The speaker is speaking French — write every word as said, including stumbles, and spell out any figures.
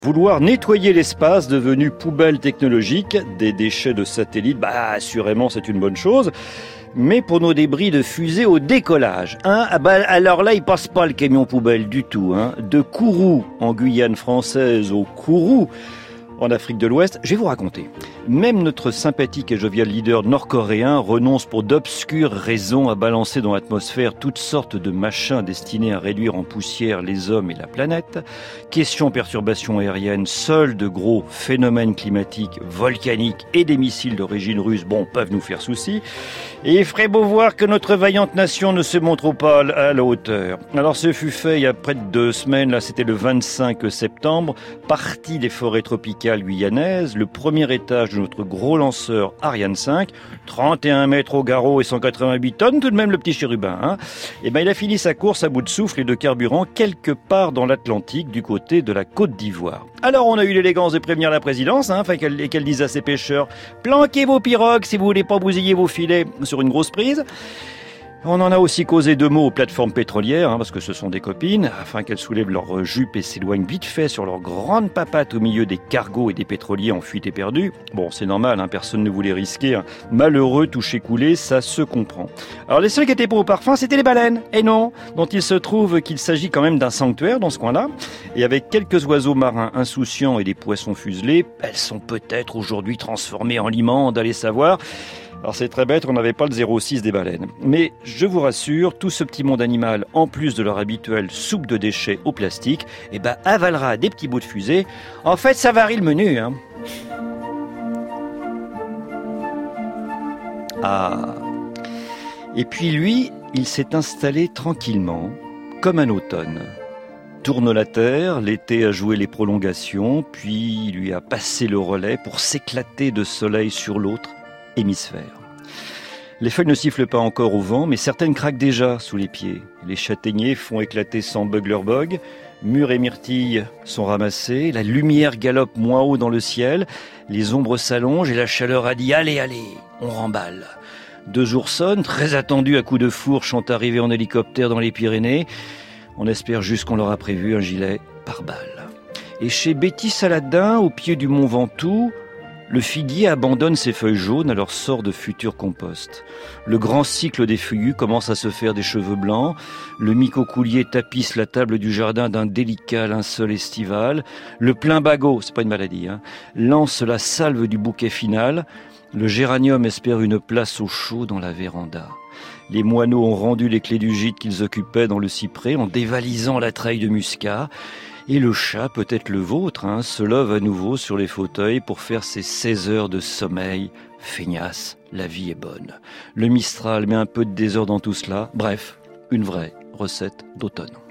Vouloir nettoyer l'espace devenu poubelle technologique, des déchets de satellites, bah assurément c'est une bonne chose. Mais pour nos débris de fusée au décollage, hein, ah bah, alors là il passe pas le camion poubelle du tout. Hein. De Kourou en Guyane française au Kourou en Afrique de l'Ouest, je vais vous raconter. Même notre sympathique et jovial leader nord-coréen renonce pour d'obscures raisons à balancer dans l'atmosphère toutes sortes de machins destinés à réduire en poussière les hommes et la planète. Question perturbations aériennes, seuls de gros phénomènes climatiques, volcaniques et des missiles d'origine russe, bon, peuvent nous faire souci. Et il ferait beau voir que notre vaillante nation ne se montre pas à la hauteur. Alors ce fut fait il y a près de deux semaines, là c'était le vingt-cinq septembre, parti des forêts tropicales guyanaise, le premier étage de notre gros lanceur Ariane cinq, trente et un mètres au garrot et cent quatre-vingt-huit tonnes, tout de même le petit chérubin. Hein. Et ben il a fini sa course à bout de souffle et de carburant quelque part dans l'Atlantique, du côté de la Côte d'Ivoire. Alors on a eu l'élégance de prévenir la présidence, hein, enfin qu'elle, qu'elle dise à ses pêcheurs, planquez vos pirogues si vous voulez pas bousiller vos filets sur une grosse prise. On en a aussi causé deux mots aux plateformes pétrolières, hein, parce que ce sont des copines, afin qu'elles soulèvent leurs jupes et s'éloignent vite fait sur leurs grandes papates au milieu des cargos et des pétroliers en fuite et perdus. Bon, c'est normal, hein, personne ne voulait risquer un malheureux touché-coulé, ça se comprend. Alors les seuls qui étaient pas au parfum, c'était les baleines. Et non, dont il se trouve qu'il s'agit quand même d'un sanctuaire dans ce coin-là. Et avec quelques oiseaux marins insouciants et des poissons fuselés, elles sont peut-être aujourd'hui transformées en limandes, allez savoir. Alors c'est très bête, on n'avait pas le zéro six des baleines. Mais je vous rassure, tout ce petit monde animal, en plus de leur habituelle soupe de déchets au plastique, eh ben avalera des petits bouts de fusée. En fait, ça varie le menu. Hein. Ah. Et puis lui, il s'est installé tranquillement, comme un automne. Tourne la terre, l'été a joué les prolongations, puis il lui a passé le relais pour s'éclater de soleil sur l'autre hémisphère. Les feuilles ne sifflent pas encore au vent, mais certaines craquent déjà sous les pieds. Les châtaigniers font éclater sans bug leur bog, mûres et myrtilles sont ramassées, la lumière galope moins haut dans le ciel, les ombres s'allongent et la chaleur a dit « Allez, allez, on remballe ». Deux jours sonnent, très attendus à coups de fourche sont arrivés en hélicoptère dans les Pyrénées. On espère juste qu'on leur a prévu un gilet pare-balles. Et chez Betty Saladin, au pied du mont Ventoux, le figuier abandonne ses feuilles jaunes à leur sort de futur compost. Le grand cycle des feuillus commence à se faire des cheveux blancs. Le micocoulier tapisse la table du jardin d'un délicat linceul estival. Le plumbago, c'est pas une maladie, hein, lance la salve du bouquet final. Le géranium espère une place au chaud dans la véranda. Les moineaux ont rendu les clés du gîte qu'ils occupaient dans le cyprès en dévalisant la treille de muscat. Et le chat, peut-être le vôtre, hein, se lève à nouveau sur les fauteuils pour faire ses seize heures de sommeil. Feignasse, la vie est bonne. Le Mistral met un peu de désordre dans tout cela. Bref, une vraie recette d'automne.